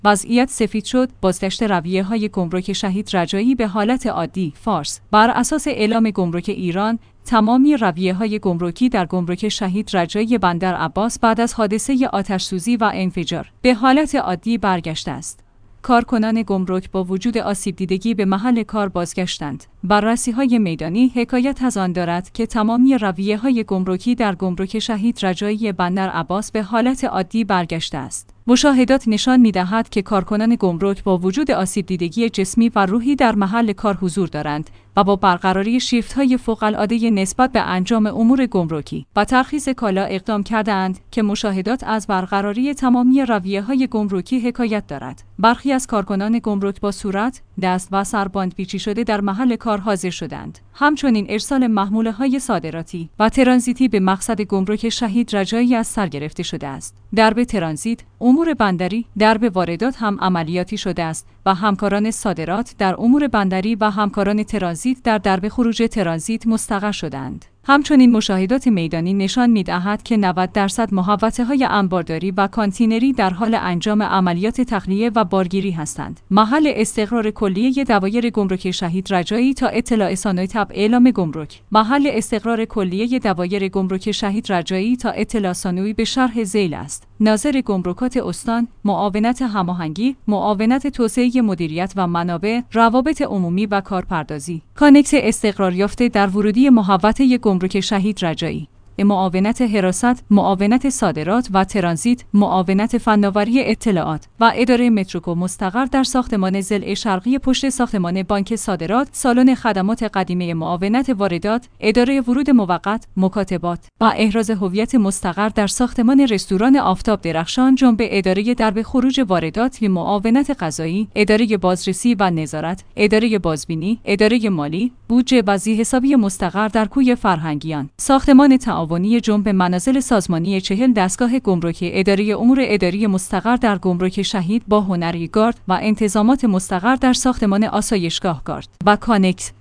وضعیت سفید شد. بازگشت رویه‌های گمرک شهید رجایی به حالت عادی. فارس: بر اساس اعلام گمرک ایران، تمامی رویه‌های گمرکی در گمرک شهید رجایی بندر عباس بعد از حادثه آتش‌سوزی و انفجار به حالت عادی برگشته است. کارکنان گمرک با وجود آسیب دیدگی به محل کار بازگشتند. بررسی‌های میدانی حکایت از آن دارد که تمامی رویه‌های گمرکی در گمرک شهید رجایی بندر عباس به حالت عادی برگشته است. مشاهدات نشان می‌دهد که کارکنان گمرک با وجود آسیب دیدگی جسمی و روحی در محل کار حضور دارند و با برقراری شیفت‌های فوق‌العاده نسبت به انجام امور گمرکی و ترخیص کالا اقدام کرده‌اند که مشاهدات از برقراری تمامی رویه‌های گمرکی حکایت دارد. برخی از کارکنان گمرک با صورت، دست و سر باندپیچی شده در محل کار حاضر شدند. همچنین ارسال محموله‌های صادراتی و ترانزیتی به مقصد گمرک شهید رجایی از سر گرفته شده است. درب ترانزیت، امور بندری، درب واردات هم عملیاتی شده است و همکاران صادرات در امور بندری و همکاران ترانزیت در درب خروج ترانزیت مستقر شدند. همچنین مشاهدات میدانی نشان می‌دهد که 90% محوطه‌های انبارداری و کانتینری در حال انجام عملیات تخلیه و بارگیری هستند. محل استقرار کلیه دوایر گمرک شهید رجایی تا اطلاع ثانوی تبع اعلام گمرک. محل استقرار کلیه دوایر گمرک شهید رجایی تا اطلاع ثانوی به شرح ذیل است: ناظر گمرکات استان، معاونت هماهنگی، معاونت توسعه مدیریت و منابع، روابط عمومی و کارپردازی. کانکس استقرار یافته در ورودی محوطه گمرک شهید رجایی، معاونت حراست، معاونت صادرات و ترانزیت، معاونت فناوری اطلاعات و اداره متروکو مستقر در ساختمان ضلع شرقی پشت ساختمان بانک صادرات، سالن خدمات قدیمی معاونت واردات، اداره ورود موقت، مکاتبات و احراز هویت مستقر در ساختمان رستوران آفتاب درخشان، جنبه اداره درب خروج واردات و معاونت قضایی، اداره بازرسی و نظارت، اداره بازبینی، اداره مالی، بودجه و ذی‌حسابی مستقر در کوی فرهنگیان، ساختمان تعاونی جنب منازل سازمانی 40 دستگاه گمرکی، اداره امور اداری مستقر در گمرک شهید با هنری گارد و انتظامات مستقر در ساختمان آسایشگاه گارد و کانکس